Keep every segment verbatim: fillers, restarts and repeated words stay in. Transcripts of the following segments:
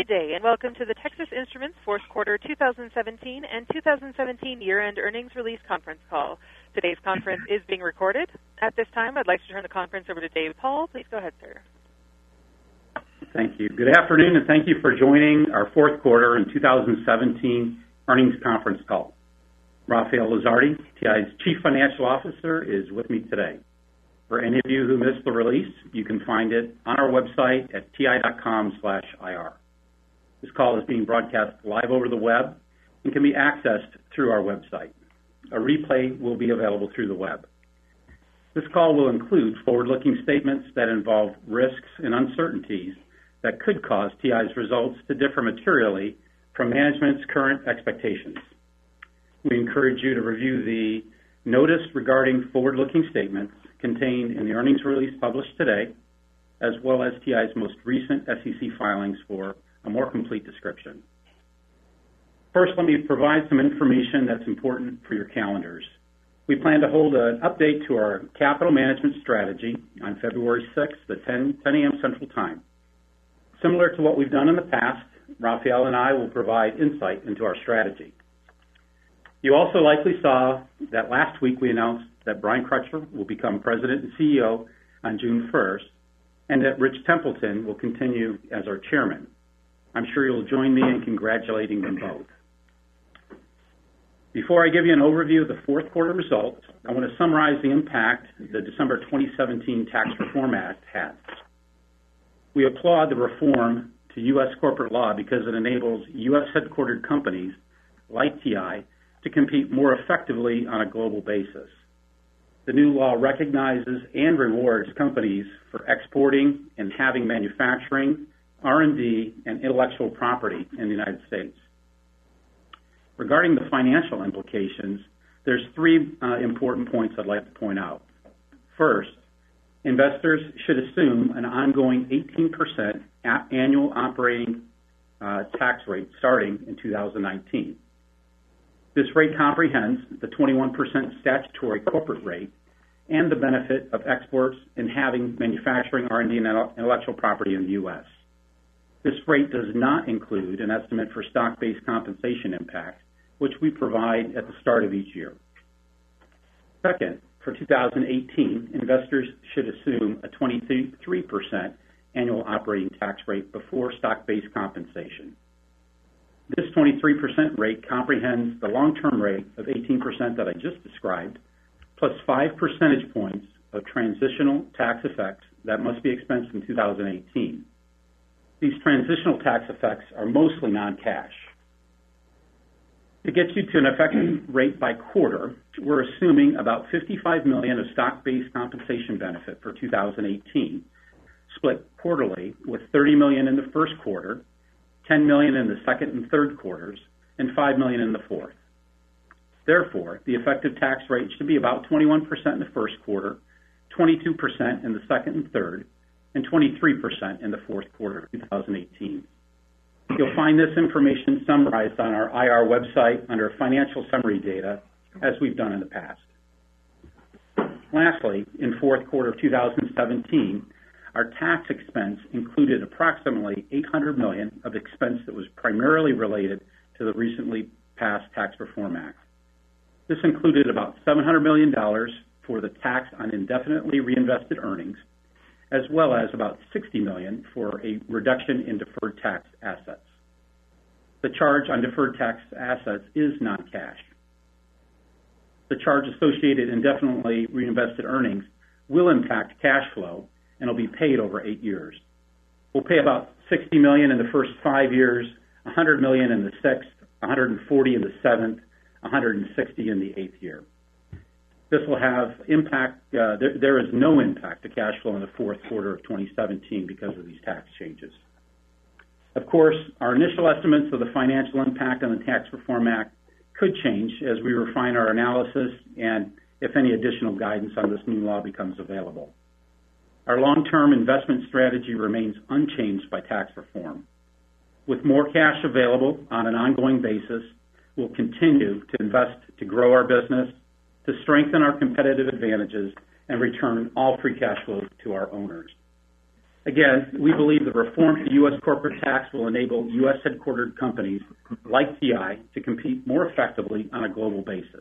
Good day, and welcome to the Texas Instruments fourth quarter two thousand seventeen and two thousand seventeen year-end earnings release conference call. Today's conference is being recorded. At this time, I'd like to turn the conference over to Dave Paul. Please go ahead, sir. Thank you. Good afternoon, and thank you for joining our fourth quarter and two thousand seventeen earnings conference call. Rafael Lozardi, T I's Chief Financial Officer, is with me today. For any of you who missed the release, you can find it on our website at ti.com slash IR. This call is being broadcast live over the web and can be accessed through our website. A replay will be available through the web. This call will include forward-looking statements that involve risks and uncertainties that could cause T I's results to differ materially from management's current expectations. We encourage you to review the notice regarding forward-looking statements contained in the earnings release published today, as well as T I's most recent S E C filings for a more complete description. First, let me provide some information that's important for your calendars. We plan to hold an update to our capital management strategy on February sixth at ten a.m. Central Time. Similar to what we've done in the past, Rafael and I will provide insight into our strategy. You also likely saw that last week we announced that Brian Crutcher will become President and C E O on June first, and that Rich Templeton will continue as our Chairman. I'm sure you'll join me in congratulating them both. Before I give you an overview of the fourth quarter results, I want to summarize the impact the December twenty seventeen Tax Reform Act had. We applaud the reform to U S corporate law because it enables U S headquartered companies like T I to compete more effectively on a global basis. The new law recognizes and rewards companies for exporting and having manufacturing, R and D, and intellectual property in the United States. Regarding the financial implications, there's three uh, important points I'd like to point out. First, investors should assume an ongoing eighteen percent annual operating uh, tax rate starting in two thousand nineteen. This rate comprehends the twenty-one percent statutory corporate rate and the benefit of exports and having manufacturing, R and D, and intellectual property in the U S. This rate does not include an estimate for stock-based compensation impact, which we provide at the start of each year. Second, for two thousand eighteen, investors should assume a twenty-three percent annual operating tax rate before stock-based compensation. This twenty-three percent rate comprehends the long-term rate of eighteen percent that I just described, plus five percentage points of transitional tax effects that must be expensed in two thousand eighteen. These transitional tax effects are mostly non-cash. To get you to an effective rate by quarter, we're assuming about fifty-five million dollars of stock-based compensation benefit for two thousand eighteen, split quarterly with thirty million dollars in the first quarter, ten million dollars in the second and third quarters, and five million dollars in the fourth. Therefore, the effective tax rate should be about twenty-one percent in the first quarter, twenty-two percent in the second and third, and twenty-three percent in the fourth quarter of two thousand eighteen. You'll find this information summarized on our I R website under financial summary data, as we've done in the past. Lastly, in fourth quarter of two thousand seventeen, our tax expense included approximately eight hundred million dollars of expense that was primarily related to the recently passed Tax Reform Act. This included about seven hundred million dollars for the tax on indefinitely reinvested earnings, as well as about sixty million dollars for a reduction in deferred tax assets. The charge on deferred tax assets is non-cash. The charge associated indefinitely reinvested earnings will impact cash flow and will be paid over eight years. We'll pay about sixty million dollars in the first five years, one hundred million dollars in the sixth, one hundred forty in the seventh, one hundred sixty in the eighth year. This will have impact, uh, there, there is no impact to cash flow in the fourth quarter of twenty seventeen because of these tax changes. Of course, our initial estimates of the financial impact on the Tax Reform Act could change as we refine our analysis and if any additional guidance on this new law becomes available. Our long-term investment strategy remains unchanged by tax reform. With more cash available on an ongoing basis, we'll continue to invest to grow our business, to strengthen our competitive advantages, and return all free cash flow to our owners. Again, we believe the reform to U S corporate tax will enable U S headquartered companies like T I to compete more effectively on a global basis.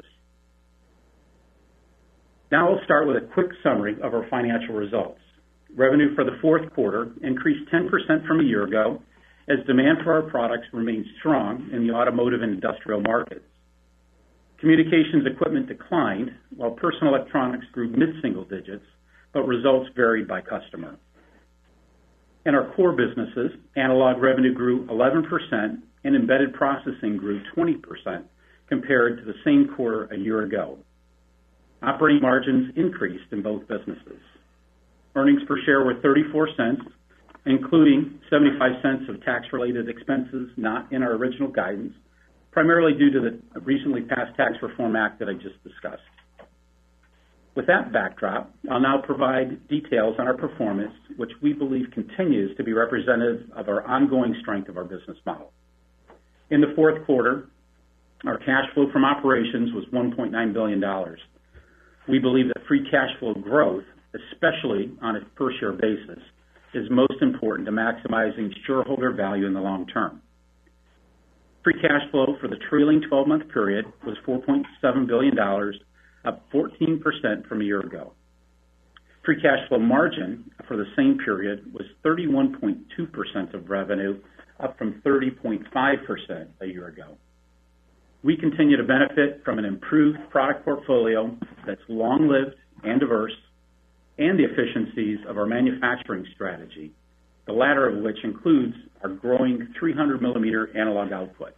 Now we'll start with a quick summary of our financial results. Revenue for the fourth quarter increased ten percent from a year ago as demand for our products remained strong in the automotive and industrial markets. Communications equipment declined, while personal electronics grew mid-single digits, but results varied by customer. In our core businesses, analog revenue grew eleven percent and embedded processing grew twenty percent compared to the same quarter a year ago. Operating margins increased in both businesses. Earnings per share were thirty-four cents, including seventy-five cents of tax-related expenses not in our original guidance, primarily due to the recently passed Tax Reform Act that I just discussed. With that backdrop, I'll now provide details on our performance, which we believe continues to be representative of our ongoing strength of our business model. In the fourth quarter, our cash flow from operations was one point nine billion dollars. We believe that free cash flow growth, especially on a per-share basis, is most important to maximizing shareholder value in the long term. Free cash flow for the trailing twelve-month period was four point seven billion dollars, up fourteen percent from a year ago. Free cash flow margin for the same period was thirty-one point two percent of revenue, up from thirty point five percent a year ago. We continue to benefit from an improved product portfolio that's long-lived and diverse, and the efficiencies of our manufacturing strategy, the latter of which includes our growing three hundred millimeter analog output.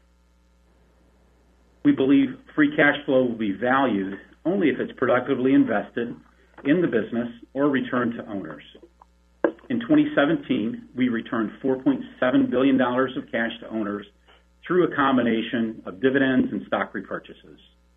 We believe free cash flow will be valued only if it's productively invested in the business or returned to owners. In twenty seventeen, we returned four point seven billion dollars of cash to owners through a combination of dividends and stock repurchases.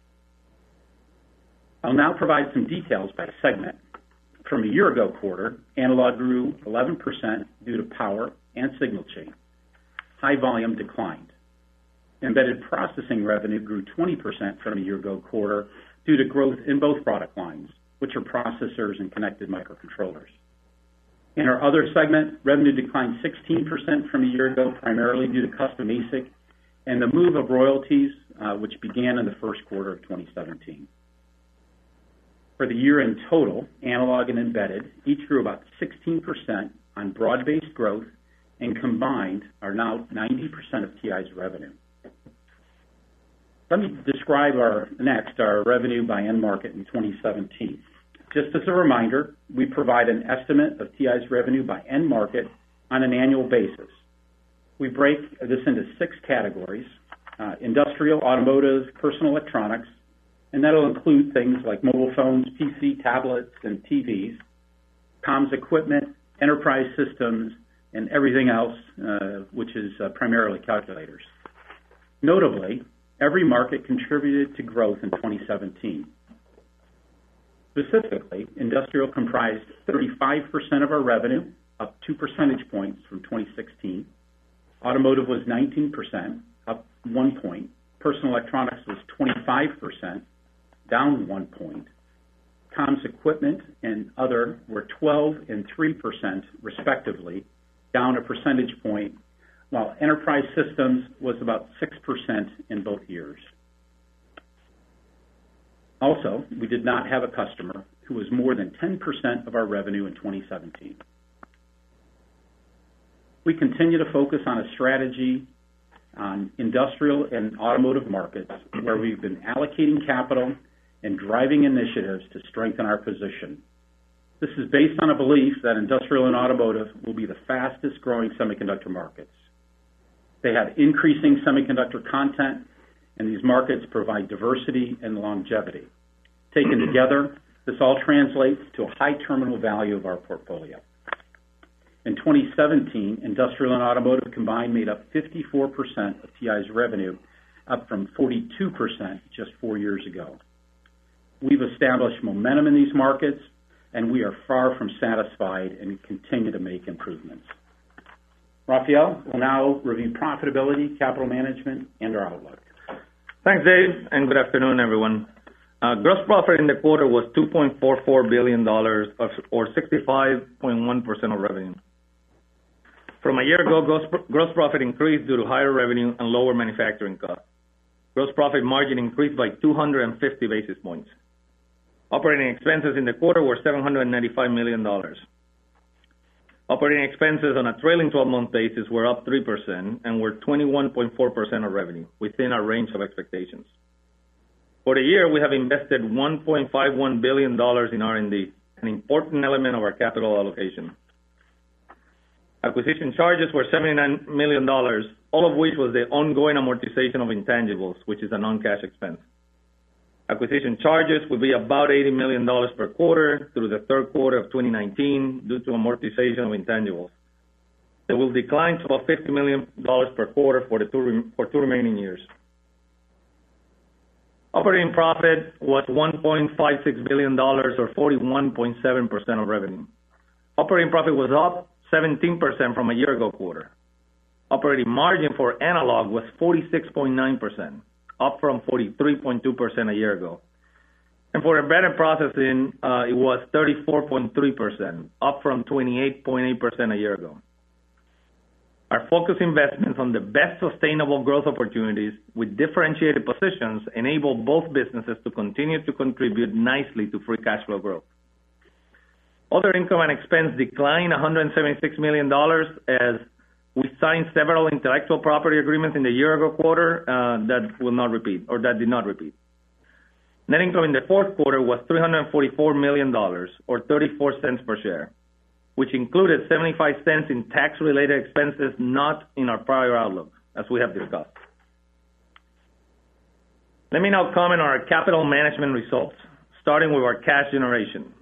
I'll now provide some details by segment. From a year ago quarter, analog grew eleven percent due to power and signal chain. High volume declined. Embedded processing revenue grew twenty percent from a year ago quarter due to growth in both product lines, which are processors and connected microcontrollers. In our other segment, revenue declined sixteen percent from a year ago, primarily due to custom A S I C and the move of royalties, uh, which began in the first quarter of twenty seventeen. For the year in total, analog and embedded each grew about sixteen percent on broad-based growth, and combined are now ninety percent of T I's revenue. Let me describe our next our revenue by end market in twenty seventeen. Just as a reminder, we provide an estimate of T I's revenue by end market on an annual basis. We break this into six categories: uh, industrial, automotive, personal electronics, and that'll include things like mobile phones, P C, tablets, and T Vs, comms equipment, enterprise systems, and everything else, uh, which is uh, primarily calculators. Notably, every market contributed to growth in twenty seventeen. Specifically, industrial comprised thirty-five percent of our revenue, up two percentage points from twenty sixteen. Automotive was nineteen percent, up one point. Personal electronics was twenty-five percent, down one point. Comms equipment and other were twelve and three percent respectively, down a percentage point, while enterprise systems was about six percent in both years. Also, we did not have a customer who was more than ten percent of our revenue in twenty seventeen. We continue to focus on a strategy on industrial and automotive markets where we've been allocating capital and driving initiatives to strengthen our position. This is based on a belief that industrial and automotive will be the fastest growing semiconductor markets. They have increasing semiconductor content, and these markets provide diversity and longevity. Taken together, this all translates to a high terminal value of our portfolio. In twenty seventeen, industrial and automotive combined made up fifty-four percent of T I's revenue, up from forty-two percent just four years ago. We've established momentum in these markets, and we are far from satisfied and continue to make improvements. Rafael will now review profitability, capital management, and our outlook. Thanks, Dave, and good afternoon, everyone. Uh, gross profit in the quarter was two point four four billion dollars, or sixty-five point one percent of revenue. From a year ago, gross, gross profit increased due to higher revenue and lower manufacturing costs. Gross profit margin increased by two hundred fifty basis points. Operating expenses in the quarter were seven hundred ninety-five million dollars. Operating expenses on a trailing twelve-month basis were up three percent and were twenty-one point four percent of revenue, within our range of expectations. For the year, we have invested one point five one billion dollars in R and D, an important element of our capital allocation. Acquisition charges were seventy-nine million dollars, all of which was the ongoing amortization of intangibles, which is a non-cash expense. Acquisition charges will be about eighty million dollars per quarter through the third quarter of twenty nineteen due to amortization of intangibles. They will decline to about fifty million dollars per quarter for the two, for two remaining years. Operating profit was one point five six billion dollars, or forty-one point seven percent of revenue. Operating profit was up seventeen percent from a year ago quarter. Operating margin for analog was forty-six point nine percent, up from forty-three point two percent a year ago. And for embedded processing, uh, it was thirty-four point three percent, up from twenty-eight point eight percent a year ago. Our focus investments on the best sustainable growth opportunities with differentiated positions enable both businesses to continue to contribute nicely to free cash flow growth. Other income and expense declined one hundred seventy-six million dollars as we signed several intellectual property agreements in the year-ago quarter uh, that will not repeat, or that did not repeat. Net income in the fourth quarter was three hundred forty-four million dollars, or thirty-four cents per share, which included seventy-five cents in tax-related expenses not in our prior outlook, as we have discussed. Let me now comment on our capital management results, starting with our cash generation.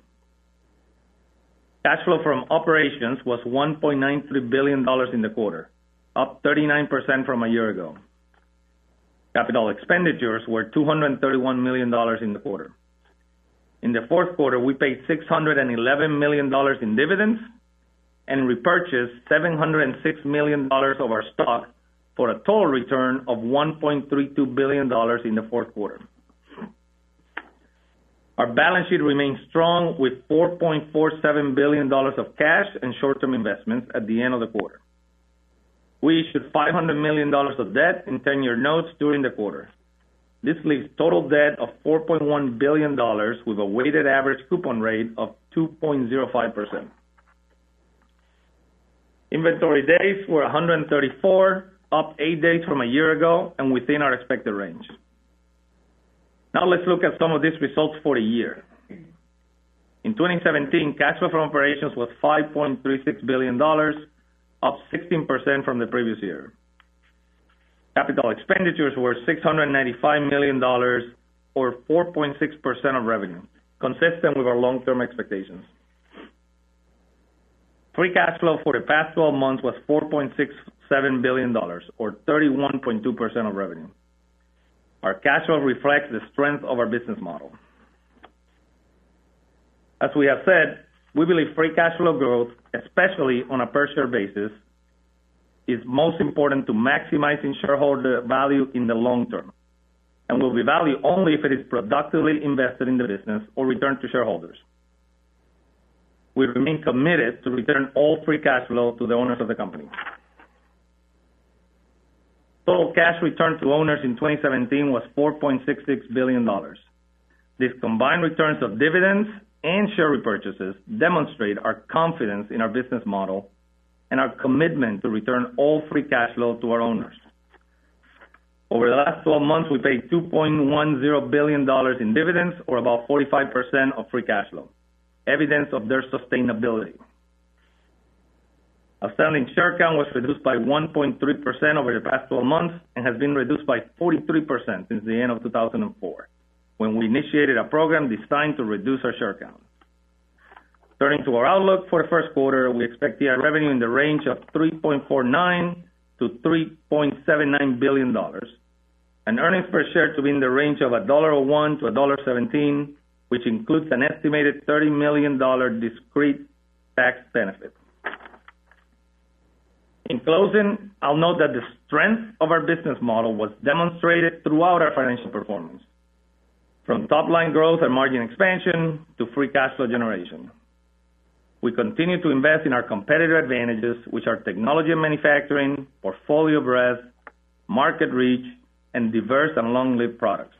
Cash flow from operations was one point nine three billion dollars in the quarter, up thirty-nine percent from a year ago. Capital expenditures were two hundred thirty-one million dollars in the quarter. In the fourth quarter, we paid six hundred eleven million dollars in dividends and repurchased seven hundred six million dollars of our stock for a total return of one point three two billion dollars in the fourth quarter. Our balance sheet remains strong with four point four seven billion dollars of cash and short-term investments at the end of the quarter. We issued five hundred million dollars of debt in ten-year notes during the quarter. This leaves total debt of four point one billion dollars with a weighted average coupon rate of two point zero five percent. Inventory days were one hundred thirty-four, up eight days from a year ago and within our expected range. Now let's look at some of these results for the year. In twenty seventeen, cash flow from operations was five point three six billion dollars, up sixteen percent from the previous year. Capital expenditures were six hundred ninety-five million dollars, or four point six percent of revenue, consistent with our long-term expectations. Free cash flow for the past twelve months was four point six seven billion dollars, or thirty-one point two percent of revenue. Our cash flow reflects the strength of our business model. As we have said, we believe free cash flow growth, especially on a per-share basis, is most important to maximizing shareholder value in the long term, and will be valued only if it is productively invested in the business or returned to shareholders. We remain committed to return all free cash flow to the owners of the company. Total cash returned to owners in twenty seventeen was four point six six billion dollars. These combined returns of dividends and share repurchases demonstrate our confidence in our business model and our commitment to return all free cash flow to our owners. Over the last twelve months, we paid two point one zero billion dollars in dividends, or about forty-five percent of free cash flow, evidence of their sustainability. Outstanding share count was reduced by one point three percent over the past twelve months and has been reduced by forty-three percent since the end of two thousand four, when we initiated a program designed to reduce our share count. Turning to our outlook for the first quarter, we expect T I revenue in the range of three point four nine to three point seven nine billion dollars, and earnings per share to be in the range of one dollar oh one to one dollar seventeen, which includes an estimated thirty million dollars discrete tax benefit. In closing, I'll note that the strength of our business model was demonstrated throughout our financial performance, from top-line growth and margin expansion to free cash flow generation. We continue to invest in our competitive advantages, which are technology and manufacturing, portfolio breadth, market reach, and diverse and long-lived products.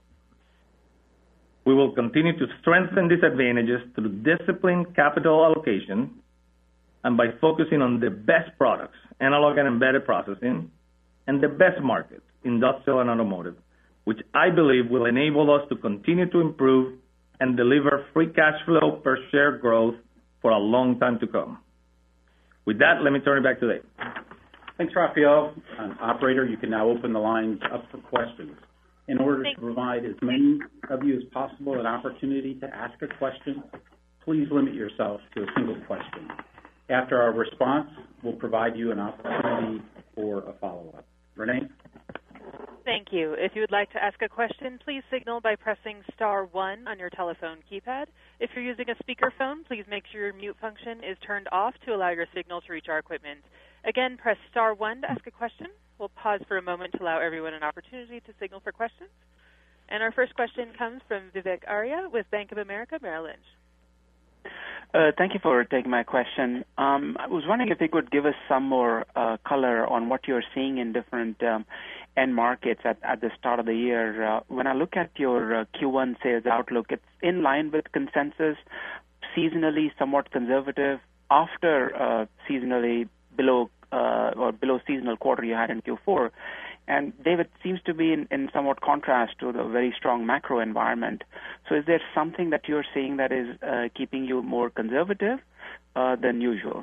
We will continue to strengthen these advantages through disciplined capital allocation and by focusing on the best products, analog and embedded processing, and the best markets, industrial and automotive, which I believe will enable us to continue to improve and deliver free cash flow per share growth for a long time to come. With that, let me turn it back to Dave. Thanks, Rafael. Um, operator, you can now open the lines up for questions. In order to provide as many of you as possible an opportunity to ask a question, please limit yourself to a single question. After our response, we'll provide you an opportunity for a follow-up. Renee? Thank you. If you would like to ask a question, please signal by pressing star one on your telephone keypad. If you're using a speakerphone, please make sure your mute function is turned off to allow your signal to reach our equipment. Again, press star one to ask a question. We'll pause for a moment to allow everyone an opportunity to signal for questions. And our first question comes from Vivek Arya with Bank of America Merrill Lynch. Uh, thank you for taking my question. Um, I was wondering if you could give us some more uh, color on what you're seeing in different um, end markets at, at the start of the year. Uh, when I look at your uh, Q one sales outlook, it's in line with consensus, seasonally somewhat conservative, after uh, seasonally below uh, or below seasonal quarter you had in Q four. And David seems to be in, in somewhat contrast to the very strong macro environment. So is there something that you're seeing that is uh, keeping you more conservative uh, than usual?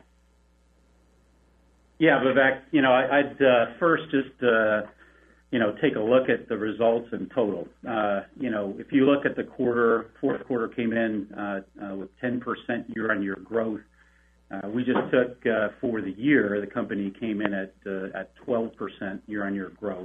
Yeah, Vivek, you know, I, I'd uh, first just, uh, you know, take a look at the results in total. Uh, you know, if you look at the quarter, fourth quarter came in uh, uh, with ten percent year-on-year growth. Uh, we just took, uh, for the year, the company came in at uh, at twelve percent year-on-year growth.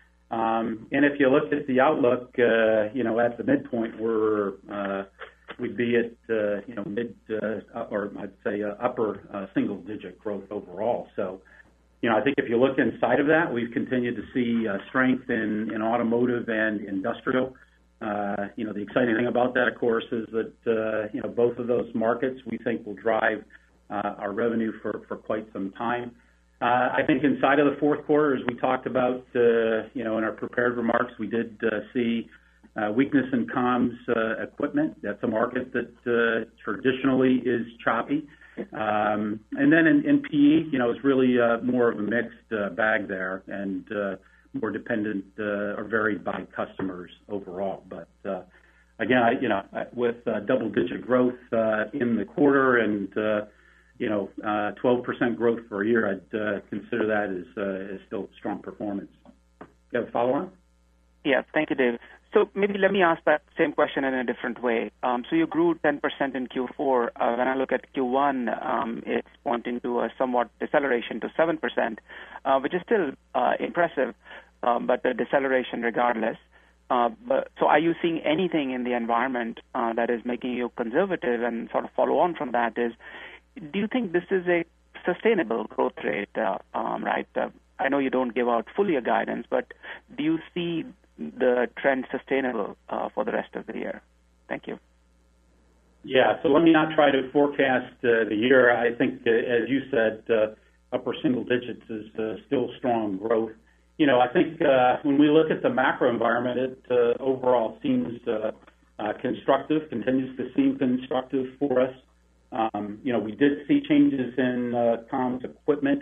Um, and if you look at the outlook, uh, you know, at the midpoint, we're, uh, we'd be at, uh, you know, mid, uh, or I'd say uh, upper uh, single-digit growth overall. So, you know, I think if you look inside of that, we've continued to see uh, strength in, in automotive and industrial. Uh, you know, the exciting thing about that, of course, is that, uh, you know, both of those markets we think will drive Uh, our revenue for, for quite some time. Uh, I think inside of the fourth quarter, as we talked about, uh, you know, in our prepared remarks, we did uh, see uh, weakness in comms uh, equipment. That's a market that uh, traditionally is choppy. Um, and then in, in P E, you know, it's really uh, more of a mixed uh, bag there and uh, more dependent uh, or varied by customers overall. But uh, again, I, you know, with uh, double-digit growth uh, in the quarter and uh, you know, uh, twelve percent growth for a year, I'd uh, consider that as, uh, as still strong performance. You have a follow-on? Yeah, thank you, Dave. So maybe let me ask that same question in a different way. Um, so you grew ten percent in Q four. Uh, when I look at Q one, um, it's pointing to a somewhat deceleration to seven percent, uh, which is still uh, impressive, um, but a deceleration regardless. Uh, but, so are you seeing anything in the environment uh, that is making you conservative? And sort of follow on from that is, do you think this is a sustainable growth rate, uh, um, right? Uh, I know you don't give out full year guidance, but do you see the trend sustainable uh, for the rest of the year? Thank you. Yeah, so let me not try to forecast uh, the year. I think, uh, as you said, uh, upper single digits is uh, still strong growth. You know, I think uh, when we look at the macro environment, it uh, overall seems uh, uh, constructive, continues to seem constructive for us. Um, you know, we did see changes in uh, comms equipment.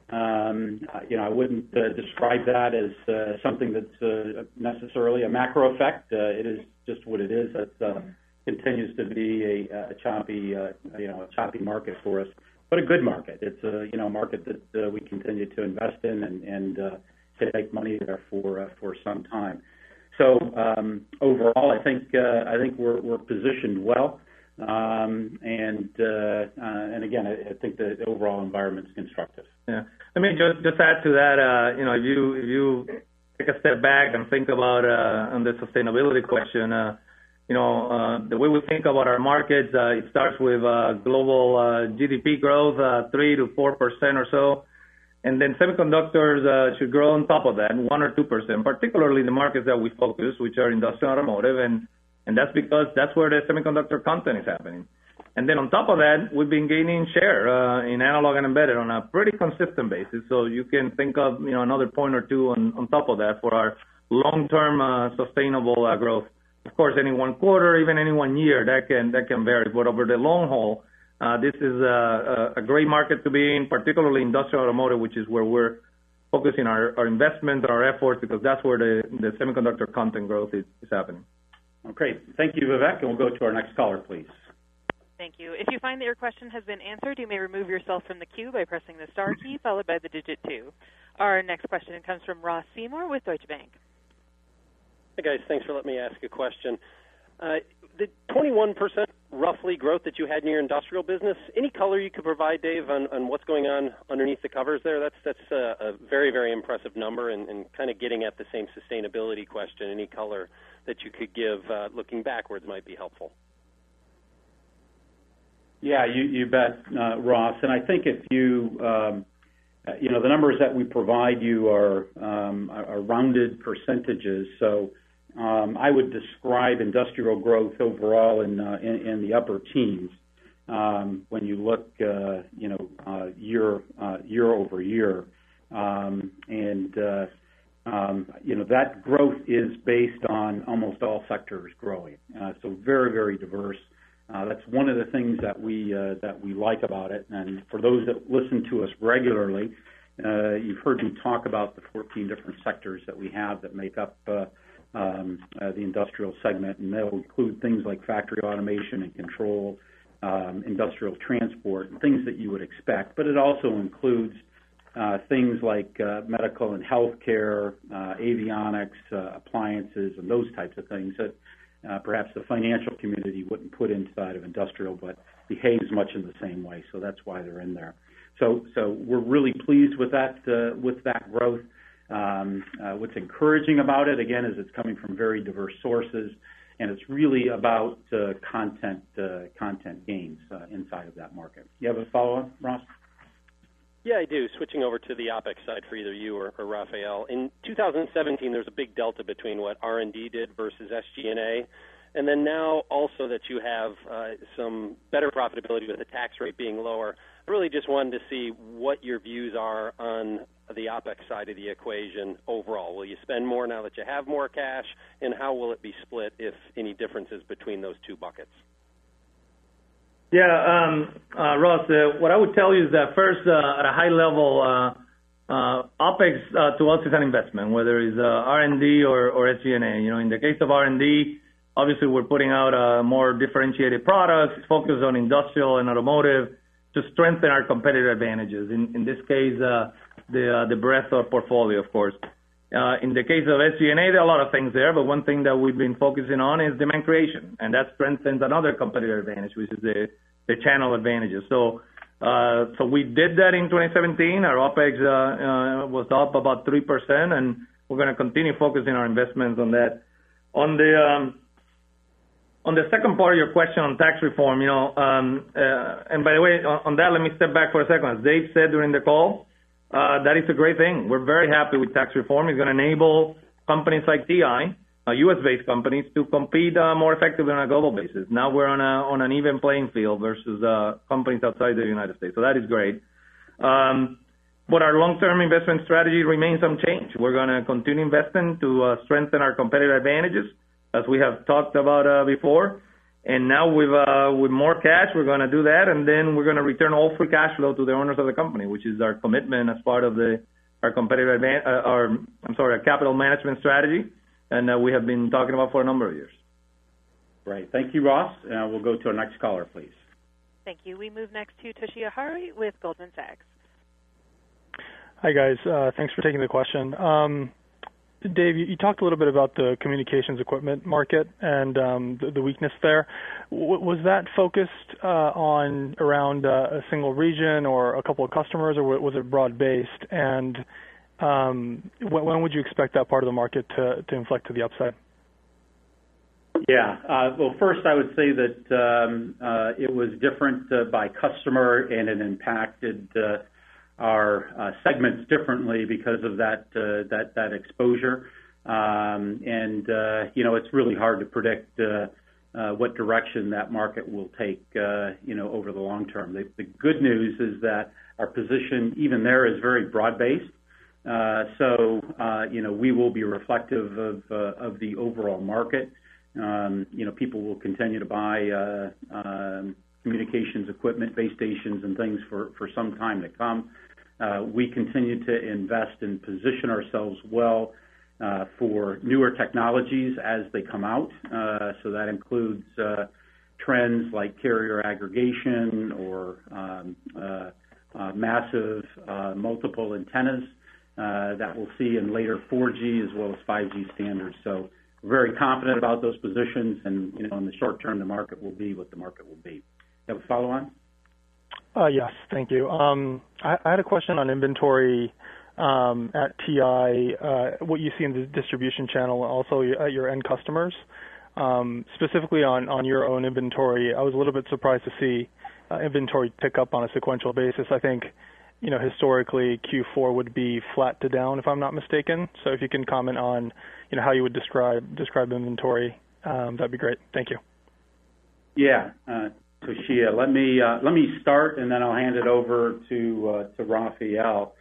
Um, you know, I wouldn't uh, describe that as uh, something that's uh, necessarily a macro effect. Uh, it is just what it is. It uh, continues to be a, a choppy, uh, you know, a choppy market for us, but a good market. It's a you know market that uh, we continue to invest in and, and uh, to make money there for uh, for some time. So um, overall, I think uh, I think we're we're positioned well. Um, and uh, uh, and again, I, I think the overall environment is constructive. Yeah. Let me just, just add to that. Uh, you know, if you if you take a step back and think about uh, on the sustainability question, uh, you know, uh, the way we think about our markets, uh, it starts with uh, global uh, G D P growth, uh, three to four percent or so, and then semiconductors uh, should grow on top of that, one or two percent, particularly the markets that we focus, which are industrial, automotive, and And that's because that's where the semiconductor content is happening. And then on top of that, we've been gaining share uh, in analog and embedded on a pretty consistent basis. So you can think of, you know, another point or two on, on top of that for our long-term uh, sustainable uh, growth. Of course, any one quarter, even any one year, that can that can vary. But over the long haul, uh, this is a, a great market to be in, particularly industrial automotive, which is where we're focusing our, our investment, our efforts, because that's where the, the semiconductor content growth is, is happening. Okay. Thank you, Vivek. And we'll go to our next caller, please. Thank you. If you find that your question has been answered, you may remove yourself from the queue by pressing the star key followed by the digit two. Our next question comes from Ross Seymour with Deutsche Bank. Hey, guys. Thanks for letting me ask a question. Uh, the twenty-one percent roughly growth that you had in your industrial business, any color you could provide, Dave, on, on what's going on underneath the covers there? That's that's a, a very, very impressive number and, and kind of getting at the same sustainability question. Any color that you could give uh, looking backwards might be helpful. Yeah, you, you bet, uh, Ross. And I think if you, um, you know, the numbers that we provide you are, um, are rounded percentages. So um, I would describe industrial growth overall in, uh, in, in the upper teens um, when you look, uh, you know, uh, year uh, year over year. Um, and, uh, um, you know, that growth is based on almost all sectors growing. Uh, so very, very diverse. Uh, that's one of the things that we uh, that we like about it. And for those that listen to us regularly, uh, you've heard me talk about the fourteen different sectors that we have that make up uh, um, uh, the industrial segment, and they'll include things like factory automation and control, um, industrial transport, and things that you would expect. But it also includes uh, things like uh, medical and healthcare, uh, avionics, uh, appliances, and those types of things that Uh, perhaps the financial community wouldn't put inside of industrial, but behaves much in the same way. So that's why they're in there. So, so we're really pleased with that uh, with that growth. Um, uh, what's encouraging about it, again, is it's coming from very diverse sources, and it's really about uh, content uh, content gains uh, inside of that market. You have a follow-up, Ross? Yeah, I do. Switching over to the OpEx side for either you or, or Rafael. In two thousand seventeen, there's a big delta between what R and D did versus S G and A. And then now also that you have uh, some better profitability with the tax rate being lower, I really just wanted to see what your views are on the OpEx side of the equation overall. Will you spend more now that you have more cash, and how will it be split, if any differences between those two buckets? Yeah, um, uh, Ross, uh, what I would tell you is that first, uh, at a high level, uh, uh, OpEx uh, to us is an investment, whether it's uh, R and D or, or S G and A. You know, in the case of R and D, obviously we're putting out uh, more differentiated products, focused on industrial and automotive to strengthen our competitive advantages. In, in this case, uh, the uh, the breadth of portfolio, of course. Uh, in the case of S G and A, there are a lot of things there, but one thing that we've been focusing on is demand creation, and that strengthens another competitive advantage, which is the, the channel advantages. So, uh, so we did that in twenty seventeen. Our OpEx uh, uh, was up about three percent, and we're going to continue focusing our investments on that. On the um, on the second part of your question on tax reform, you know, um, uh, and by the way, on, on that, let me step back for a second. As Dave said during the call, Uh, that is a great thing. We're very happy with tax reform. It's going to enable companies like T I, uh, U S-based companies, to compete uh, more effectively on a global basis. Now we're on a on an even playing field versus uh, companies outside the United States. So that is great. Um, but our long-term investment strategy remains unchanged. We're going to continue investing to uh, strengthen our competitive advantages, as we have talked about uh, before. And now with uh, with more cash, we're going to do that, and then we're going to return all free cash flow to the owners of the company, which is our commitment as part of the our competitive advan- uh, our I'm sorry, our capital management strategy, and uh, we have been talking about for a number of years. Right. Thank you, Ross. Uh, we'll go to our next caller, please. Thank you. We move next to Toshiya Hari with Goldman Sachs. Hi, guys. Uh, thanks for taking the question. Um, Dave, you talked a little bit about the communications equipment market and um, the, the weakness there. W- was that focused uh, on around uh, a single region or a couple of customers, or was it broad-based? And um, when, when would you expect that part of the market to, to inflect to the upside? Yeah. Uh, well, first I would say that um, uh, it was different uh, by customer, and it impacted uh, our uh, segments differently because of that uh, that that exposure, um, and uh, you know, it's really hard to predict uh, uh, what direction that market will take, uh, you know, over the long term. The, the good news is that our position, even there, is very broad-based. Uh, so, uh, you know, we will be reflective of, uh, of the overall market. Um, you know, people will continue to buy uh, um, communications equipment, base stations, and things for, for some time to come. Uh, we continue to invest and position ourselves well uh, for newer technologies as they come out. Uh, so that includes uh, trends like carrier aggregation or um, uh, uh, massive uh, multiple antennas uh, that we'll see in later four G as well as five G standards. So we're very confident about those positions, and you know, in the short term, the market will be what the market will be. You have a follow-on? Uh, yes, thank you. Um, I, I had a question on inventory um, at T I, uh, what you see in the distribution channel, and also at your end customers. Um, specifically on, on your own inventory, I was a little bit surprised to see uh, inventory pick up on a sequential basis. I think, you know, historically Q four would be flat to down, if I'm not mistaken. So if you can comment on, you know, how you would describe describe inventory, um, that'd be great. Thank you. Yeah. Uh, Toshiya, let me uh, let me start, and then I'll hand it over to uh, to Rafael.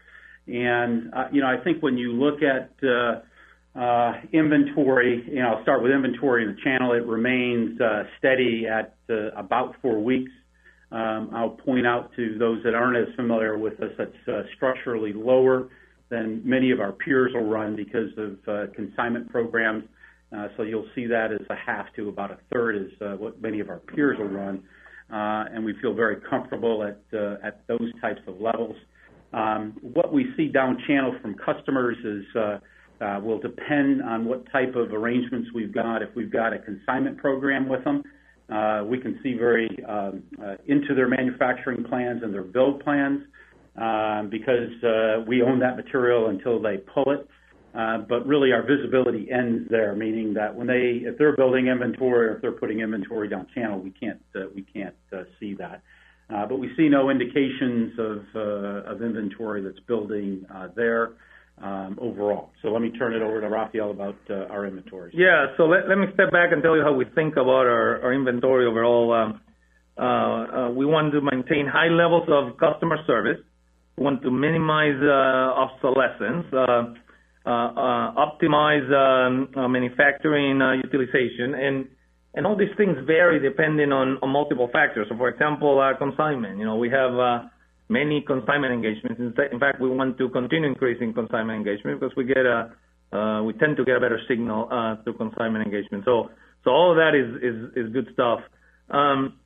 And uh, you know, I think when you look at uh, uh, inventory, you know, I'll start with inventory in the channel. It remains uh, steady at uh, about four weeks. Um, I'll point out to those that aren't as familiar with us, that's uh, structurally lower than many of our peers will run because of uh, consignment programs. Uh, so you'll see that as a half to about a third is uh, what many of our peers will run. Uh, and we feel very comfortable at uh, at those types of levels. Um, what we see down channel from customers is uh, uh, will depend on what type of arrangements we've got. If we've got a consignment program with them, uh, we can see very um, uh, into their manufacturing plans and their build plans um, because uh, we own that material until they pull it. Uh, but really, our visibility ends there, meaning that when they, if they're building inventory or if they're putting inventory down channel, we can't uh, we can't uh, see that. Uh, but we see no indications of uh, of inventory that's building uh, there um, overall. So let me turn it over to Rafael about uh, our inventories. Yeah. So let let me step back and tell you how we think about our, our inventory overall. Um, uh, uh, we want to maintain high levels of customer service. We want to minimize uh, obsolescence. Uh, Uh, uh, optimize um, uh, manufacturing uh, utilization, and and all these things vary depending on, on multiple factors. So, for example, uh, consignment. You know, we have uh, many consignment engagements. In fact, we want to continue increasing consignment engagement because we get a uh, we tend to get a better signal uh, through consignment engagement. So, so all of that is is, is good stuff. Um,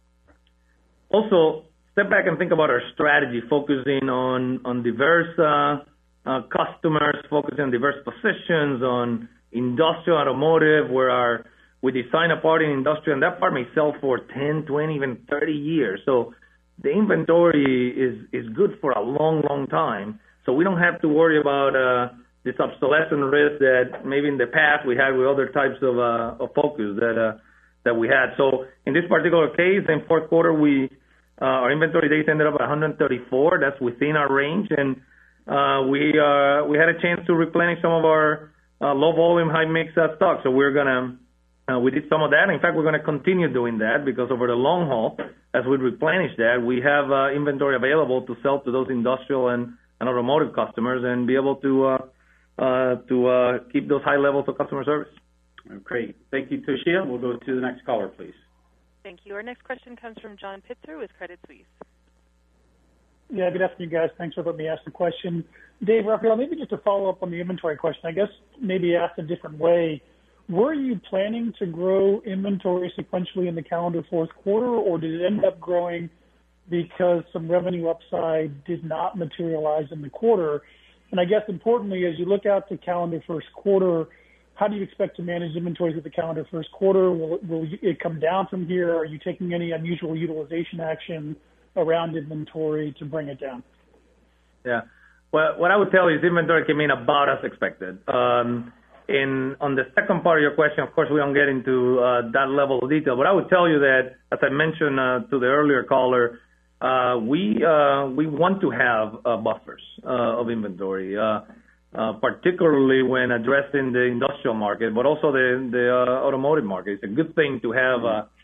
also, step back and think about our strategy, focusing on on diverse. Uh, Uh, customers, focusing on diverse positions, on industrial, automotive, where our, we design a part in industrial, and that part may sell for ten, twenty, even thirty years. So the inventory is, is good for a long, long time. So we don't have to worry about uh, this obsolescence risk that maybe in the past we had with other types of, uh, of focus that uh, that we had. So in this particular case, in fourth quarter, we uh, our inventory days ended up at one hundred thirty-four. That's within our range, and Uh, we uh, we had a chance to replenish some of our uh, low volume, high mix uh, stock. So we're gonna uh, we did some of that. In fact, we're gonna continue doing that because over the long haul, as we replenish that, we have uh, inventory available to sell to those industrial and, and automotive customers and be able to uh, uh, to uh, keep those high levels of customer service. Great, thank you, Toshiya. We'll go to the next caller, please. Thank you. Our next question comes from John Pitzer with Credit Suisse. Yeah, good afternoon, guys. Thanks for letting me ask the question. Dave, Rafael, maybe just to follow up on the inventory question, I guess maybe asked a different way. Were you planning to grow inventory sequentially in the calendar fourth quarter, or did it end up growing because some revenue upside did not materialize in the quarter? And I guess importantly, as you look out to calendar first quarter, how do you expect to manage inventories at the calendar first quarter? Will, will it come down from here? Are you taking any unusual utilization action around inventory to bring it down? Yeah. Well, what I would tell you is inventory came in about as expected. Um, in on the second part of your question, of course, we don't get into uh, that level of detail, but I would tell you that, as I mentioned uh, to the earlier caller, uh, we uh, we want to have uh, buffers uh, of inventory, uh, uh, particularly when addressing the industrial market, but also the the uh, automotive market. It's a good thing to have uh,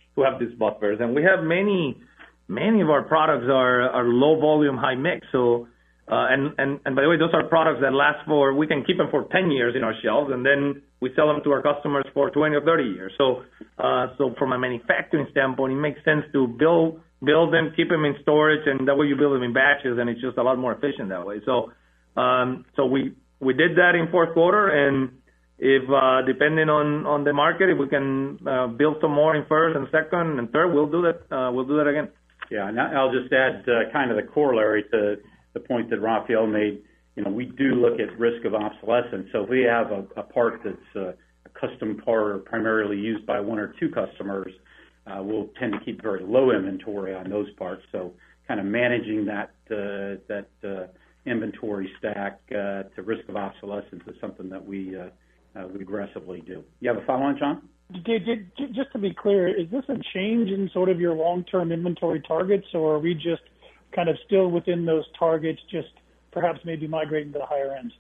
to have these buffers. And we have many, many of our products are, are low volume, high mix. So, uh, and, and, and by the way, those are products that last for, we can keep them for ten years in our shelves, and then we sell them to our customers for twenty or thirty years. So, uh, so from a manufacturing standpoint, it makes sense to build, build them, keep them in storage, and that way you build them in batches, and it's just a lot more efficient that way. So, um, so we, we did that in fourth quarter, and if, uh, depending on, on the market, if we can, uh, build some more in first and second and third, we'll do that, uh, we'll do that again. Yeah, and I'll just add, uh, kind of the corollary to the point that Rafael made. You know, we do look at risk of obsolescence. So if we have a, a part that's uh, a custom part or primarily used by one or two customers, uh, we'll tend to keep very low inventory on those parts. So kind of managing that, uh, that, uh, inventory stack uh, to risk of obsolescence is something that we uh, uh, we aggressively do. You have a follow-on, John? Did, did, just to be clear, is this a change in sort of your long-term inventory targets, or are we just kind of still within those targets, just perhaps maybe migrating to the higher ends?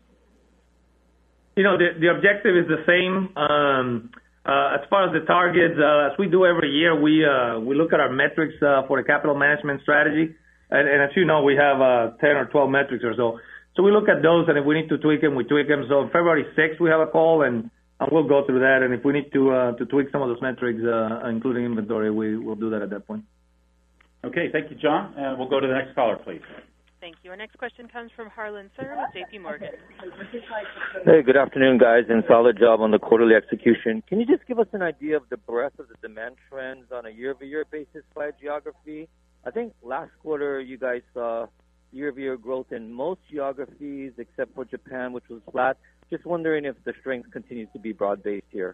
You know, the, the objective is the same. Um, uh, as far as the targets, uh, as we do every year, we uh, we look at our metrics uh, for the capital management strategy. And, and as you know, we have uh, ten or twelve metrics or so. So we look at those, and if we need to tweak them, we tweak them. So February sixth, we have a call, and, and we'll go through that. And if we need to uh, to tweak some of those metrics, uh, including inventory, we will do that at that point. Okay, thank you, John. Uh, we'll go to the next caller, please. Thank you. Our next question comes from Harlan Sur with J P Morgan. Hey, good afternoon, guys, and solid job on the quarterly execution. Can you just give us an idea of the breadth of the demand trends on a year-over-year basis by geography? I think last quarter you guys saw year-over-year growth in most geographies except for Japan, which was flat. Just wondering if the strength continues to be broad-based here.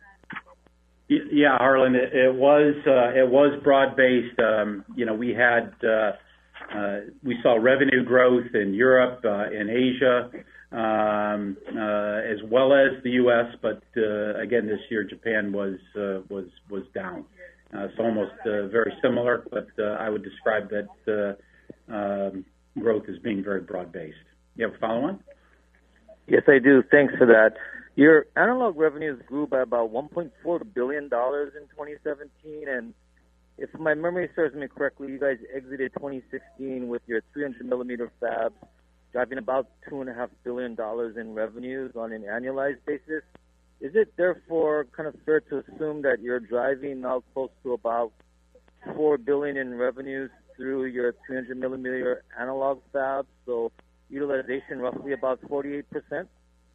Yeah, Harlan, it, it was uh, it was broad-based. Um, you know, we had uh, uh, we saw revenue growth in Europe, uh, in Asia, um, uh, as well as the U S. But uh, again, this year Japan was uh, was was down. Uh, it's almost uh, very similar, but uh, I would describe that uh, um, growth as being very broad-based. You have a follow-on? Yes, I do. Thanks for that. Your analog revenues grew by about one point four billion dollars in twenty seventeen, and if my memory serves me correctly, you guys exited twenty sixteen with your three hundred millimeter fabs driving about two point five billion dollars in revenues on an annualized basis. Is it therefore kind of fair to assume that you're driving now close to about four billion dollars in revenues through your three hundred millimeter analog fabs, so utilization roughly about forty-eight percent?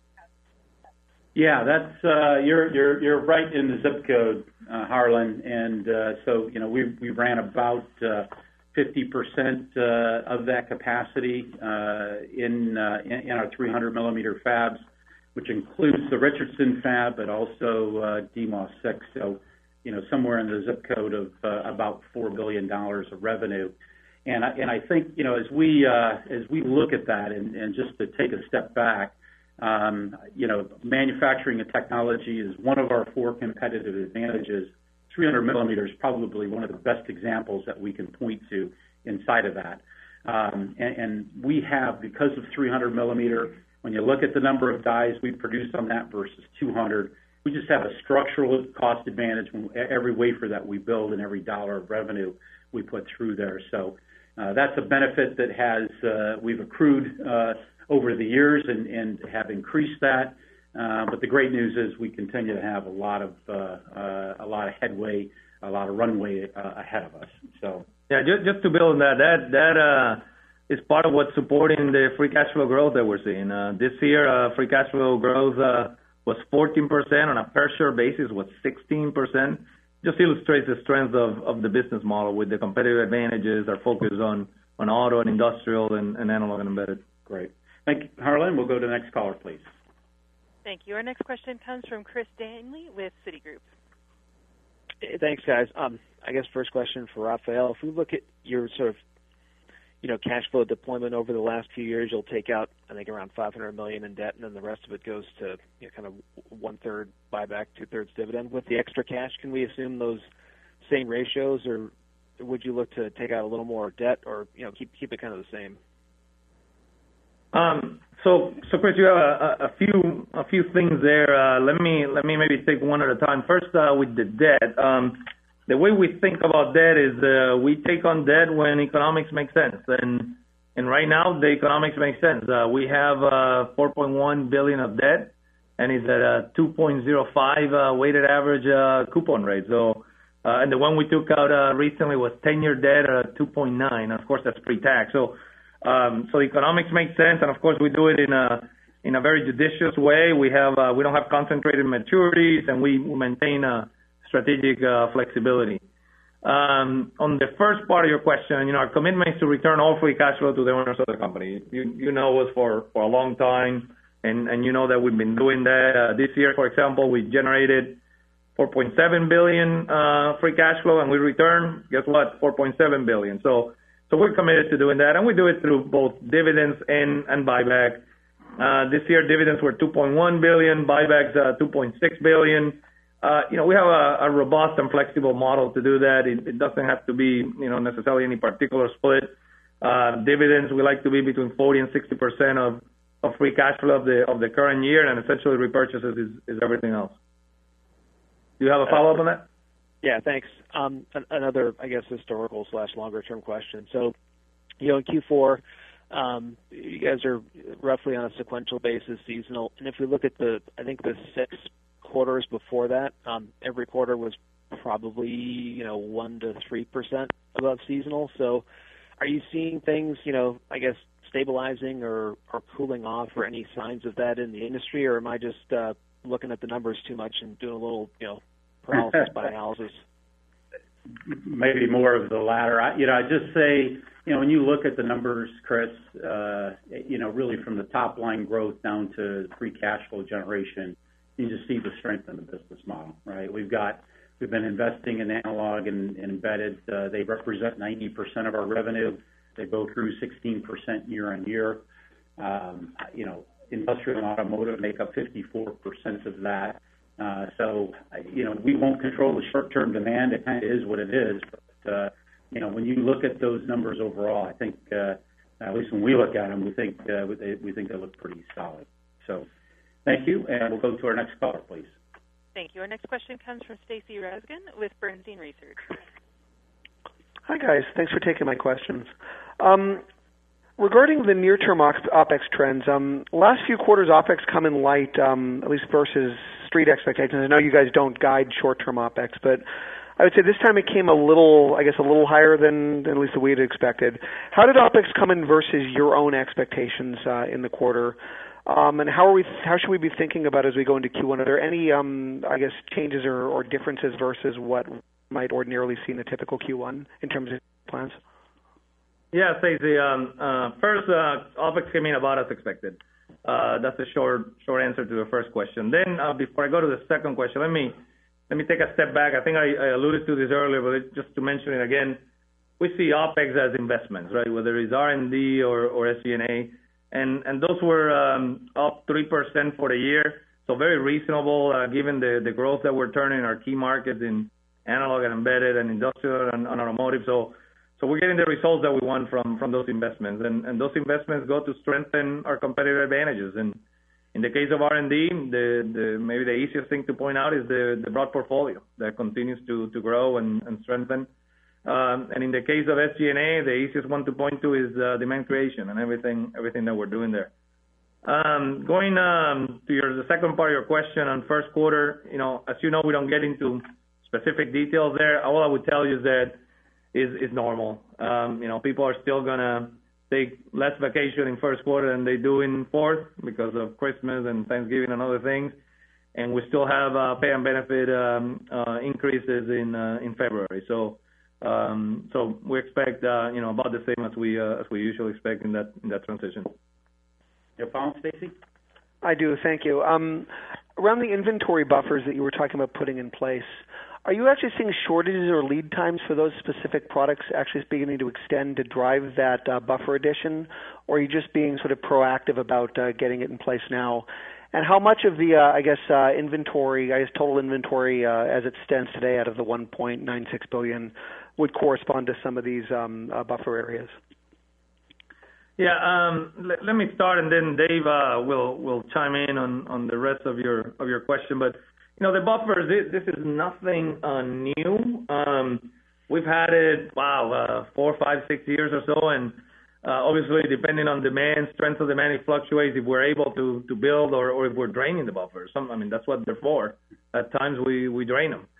Yeah, that's uh, you're you're you're right in the zip code, uh, Harlan, and uh, so you know we we ran about uh, fifty percent uh, of that capacity uh, in, uh, in in our three hundred millimeter fabs, which includes the Richardson fab, but also uh, D M O S six. So, you know, somewhere in the zip code of uh, about four billion dollars of revenue. And I, and I think, you know, as we uh, as we look at that, and, and just to take a step back, um, you know, manufacturing and technology is one of our four competitive advantages. three hundred millimeter is probably one of the best examples that we can point to inside of that. Um, and, and we have, because of three hundred millimeter, when you look at the number of dies we produce on that versus two hundred, we just have a structural cost advantage when every wafer that we build and every dollar of revenue we put through there. So uh, that's a benefit that has uh, we've accrued uh, over the years and, and have increased that. Uh, but the great news is we continue to have a lot of uh, uh, a lot of headway, a lot of runway uh, ahead of us. So yeah, just, just to build on that, that that. Uh is part of what's supporting the free cash flow growth that we're seeing. Uh, this year, uh, free cash flow growth uh, was fourteen percent. On a per-share basis was sixteen percent. Just illustrates the strength of, of the business model with the competitive advantages, our focus on, on auto and industrial and, and analog and embedded. Great. Thank you, Harlan. We'll go to the next caller, please. Thank you. Our next question comes from Chris Danely with Citigroup. Hey, thanks, guys. Um, I guess first question for Rafael. If we look at your sort of you know, cash flow deployment over the last few years, you'll take out, I think, around five hundred million dollars in debt, and then the rest of it goes to you know, kind of one-third buyback, two-thirds dividend. With the extra cash, can we assume those same ratios, or would you look to take out a little more debt, or you know, keep keep it kind of the same? Um, so, so Chris, you have a, a few a few things there. Uh, let me let me maybe take one at a time. First, uh, with the debt. Um, the way we think about debt is uh, we take on debt when economics make sense. And and right now, the economics make sense. Uh, we have uh, four point one billion dollars of debt, and it's at a two point oh five uh, weighted average uh, coupon rate. So, uh, and the one we took out uh, recently was ten-year debt at two point nine. Of course, that's pre-tax. So, um, so the economics make sense, and of course, we do it in a in a very judicious way. We have uh, we don't have concentrated maturities, and we maintain a strategic uh, flexibility. Um, on the first part of your question, you know, our commitment is to return all free cash flow to the owners of the company. You you know us for, for a long time, and, and you know that we've been doing that. Uh, this year, for example, we generated four point seven billion dollars uh, free cash flow, and we returned, guess what, four point seven billion dollars. So so we're committed to doing that, and we do it through both dividends and, and buyback. Uh, this year, dividends were two point one billion dollars, buybacks uh, two point six billion dollars. Uh, you know, we have a, a robust and flexible model to do that. It, it doesn't have to be, you know, necessarily any particular split. Uh, dividends, we like to be between forty and sixty percent of, of free cash flow of the of the current year, and essentially repurchases is, is everything else. Do you have a follow-up on that? Yeah, thanks. Um, another, I guess, historical slash longer-term question. So, you know, in Q four, um, you guys are roughly on a sequential basis seasonal, and if we look at the, I think the six quarters before that, um, every quarter was probably, you know, one to three percent above seasonal. So are you seeing things, you know, I guess stabilizing or, or cooling off, or any signs of that in the industry, or am I just uh, looking at the numbers too much and doing a little, you know, paralysis by analysis? Maybe more of the latter. I, you know, I just say, you know, when you look at the numbers, Chris, uh, you know, really from the top line growth down to free cash flow generation, you just see the strength in the business model, right? We've got, we've been investing in analog and, and embedded. Uh, they represent ninety percent of our revenue. They go through sixteen percent year on year. Um, you know, industrial and automotive make up fifty-four percent of that. Uh, so, you know, we won't control the short-term demand. It kind of is what it is. But, uh, you know, when you look at those numbers overall, I think, uh, at least when we look at them, we think, uh, we, we think they look pretty solid. So, thank you, and we'll go to our next caller, please. Thank you. Our next question comes from Stacy Rasgon with Bernstein Research. Hi, guys. Thanks for taking my questions. Um, regarding the near-term OpEx trends, um, last few quarters OpEx come in light, um, at least versus street expectations. I know you guys don't guide short-term OpEx, but I would say this time it came a little, I guess, a little higher than, than at least the we had expected. How did OpEx come in versus your own expectations uh, in the quarter? Um, and how are we? How should we be thinking about as we go into Q one? Are there any, um, I guess, changes or, or differences versus what might ordinarily see in a typical Q one in terms of plans? Yeah, Stacey. Um, uh, first, uh, OpEx came in about as expected. Uh, that's a short short answer to the first question. Then, uh, before I go to the second question, let me let me take a step back. I think I, I alluded to this earlier, but it, just to mention it again, we see OpEx as investments, right? Whether it's R and D or, or S G and A. And and those were um, up three percent for the year, so very reasonable uh, given the, the growth that we're turning in our key markets in analog and embedded and industrial and, and automotive. So so we're getting the results that we want from, from those investments. And, and those investments go to strengthen our competitive advantages. And in the case of R and D, the, the maybe the easiest thing to point out is the, the broad portfolio that continues to, to grow and, and strengthen. Um, and in the case of S G and A, the easiest one to point to is uh, demand creation and everything everything that we're doing there. Um, going um, to your the second part of your question on first quarter, you know, as you know, we don't get into specific details there. All I would tell you is that is is normal. Um, you know, people are still gonna take less vacation in first quarter than they do in fourth because of Christmas and Thanksgiving and other things. And we still have uh, pay and benefit um, uh, increases in uh, in February. So. Um, so we expect, uh, you know, about the same as we uh, as we usually expect in that in that transition. Your follow, Stacy? I do. Thank you. Um, around the inventory buffers that you were talking about putting in place, are you actually seeing shortages or lead times for those specific products actually beginning to extend to drive that uh, buffer addition, or are you just being sort of proactive about uh, getting it in place now? And how much of the, uh, I guess, uh, inventory, I guess, total inventory uh, as it stands today out of the one point nine six billion dollars would correspond to some of these um, uh, buffer areas? Yeah, um, let, let me start, and then Dave uh, will will chime in on, on the rest of your of your question. But you know, the buffers, this, this is nothing uh, new. Um, we've had it, wow, uh, four, five, six years or so, and uh, obviously, depending on demand, strength of demand, it fluctuates if we're able to to build or, or if we're draining the buffers. Some, I mean, that's what they're for. At times, we we drain them.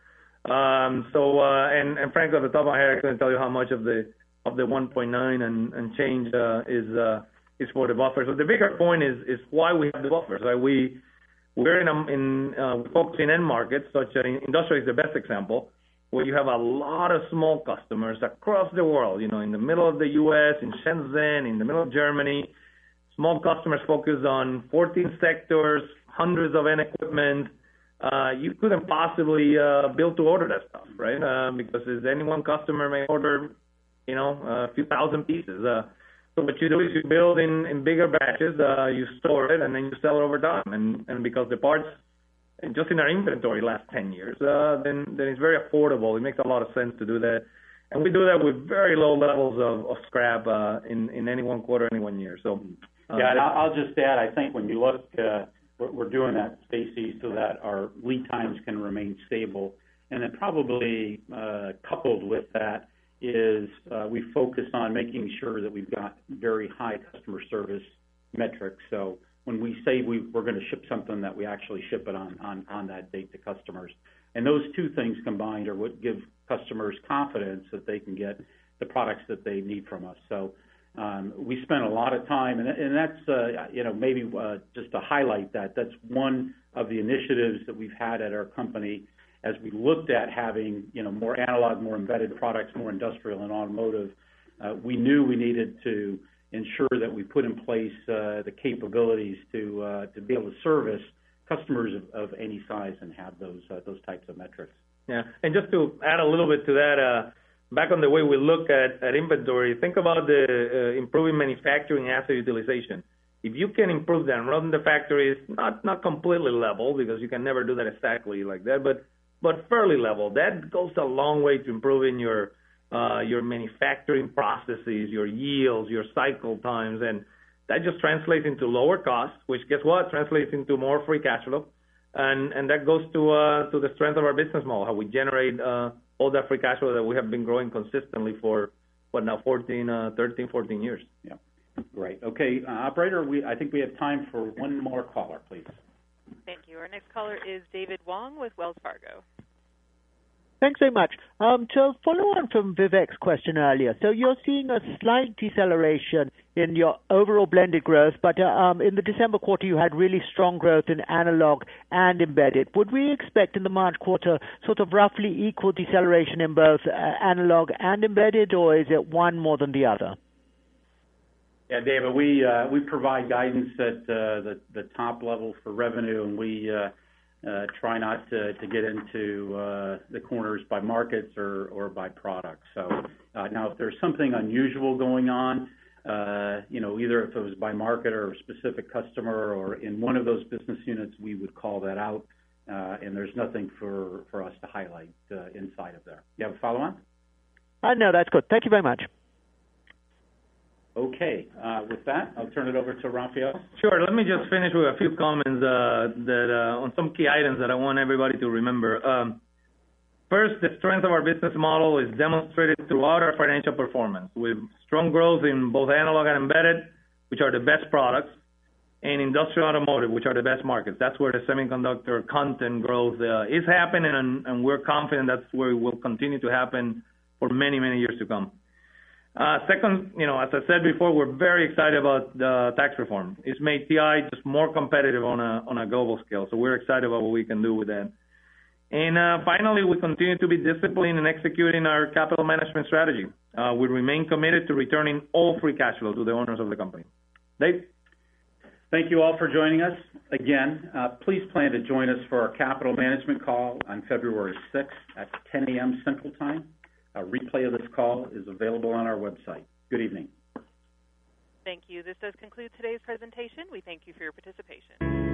Um, so, uh, and and frankly, off the top of my head, I couldn't tell you how much of the of the one point nine and, and change uh, is uh, is for the buffer. So the bigger point is is why we have the buffers. Right? We we're in a, in uh, focusing end markets, such as industrial is the best example, where you have a lot of small customers across the world. You know, in the middle of the U S, in Shenzhen, in the middle of Germany, small customers focus on fourteen sectors, hundreds of end equipment. Uh, you couldn't possibly uh, build to order that stuff, right? Uh, because any one customer may order, you know, a few thousand pieces. Uh, so what you do is you build in, in bigger batches, uh, you store it, and then you sell it over time. And, and because the parts, just in our inventory, last ten years, uh, then, then it's very affordable. It makes a lot of sense to do that. And we do that with very low levels of, of scrap uh, in, in any one quarter, any one year. So uh, yeah, and I'll just add, I think when you look, uh, we're, we're doing that, Stacy, so that our lead times can remain stable. And then probably uh, coupled with that, is uh, we focus on making sure that we've got very high customer service metrics. So when we say we, we're going to ship something, that we actually ship it on, on, on that date to customers. And those two things combined are what give customers confidence that they can get the products that they need from us. So um, we spend a lot of time, and, and that's, uh, you know, maybe uh, just to highlight that, that's one of the initiatives that we've had at our company as we looked at having, you know, more analog, more embedded products, more industrial and automotive. Uh, we knew we needed to ensure that we put in place uh, the capabilities to uh, to be able to service customers of, of any size and have those uh, those types of metrics. Yeah, and just to add a little bit to that, uh, back on the way we look at, at inventory, think about the uh, improving manufacturing asset utilization. If you can improve that and run the factories, not not completely level, because you can never do that exactly like that, but but fairly level, that goes a long way to improving your uh, your manufacturing processes, your yields, your cycle times, and that just translates into lower costs, which guess what? Translates into more free cash flow, and and that goes to uh, to the strength of our business model, how we generate uh, all that free cash flow that we have been growing consistently for what now fourteen, uh, thirteen, fourteen years. Yeah, great. Okay, uh, operator, we I think we have time for one more caller, please. Thank you. Our next caller is David Wong with Wells Fargo. Thanks very much. Um, to follow on from Vivek's question earlier, so you're seeing a slight deceleration in your overall blended growth, but uh, um, in the December quarter you had really strong growth in analog and embedded. Would we expect in the March quarter sort of roughly equal deceleration in both uh, analog and embedded, or is it one more than the other? Yeah, David, we uh, we provide guidance at uh, the the top level for revenue, and we uh, uh, try not to, to get into uh, the corners by markets or, or by products. So uh, now, if there's something unusual going on, uh, you know, either if it was by market or a specific customer or in one of those business units, we would call that out. Uh, and there's nothing for, for us to highlight uh, inside of there. You have a follow-on? Uh, no, that's good. Thank you very much. Okay. Uh, with that, I'll turn it over to Rafael. Sure. Let me just finish with a few comments uh, that uh, on some key items that I want everybody to remember. Um, first, the strength of our business model is demonstrated throughout our financial performance, with strong growth in both analog and embedded, which are the best products, and industrial automotive, which are the best markets. That's where the semiconductor content growth uh, is happening, and, and we're confident that's where it will continue to happen for many, many years to come. Uh, second, you know, as I said before, we're very excited about the tax reform. It's made T I just more competitive on a on a global scale, so we're excited about what we can do with that. And uh, finally, we continue to be disciplined in executing our capital management strategy. Uh, we remain committed to returning all free cash flow to the owners of the company. Dave? Thank you all for joining us. Again, uh, please plan to join us for our capital management call on February sixth at ten a.m. Central Time. A replay of this call is available on our website. Good evening. Thank you. This does conclude today's presentation. We thank you for your participation.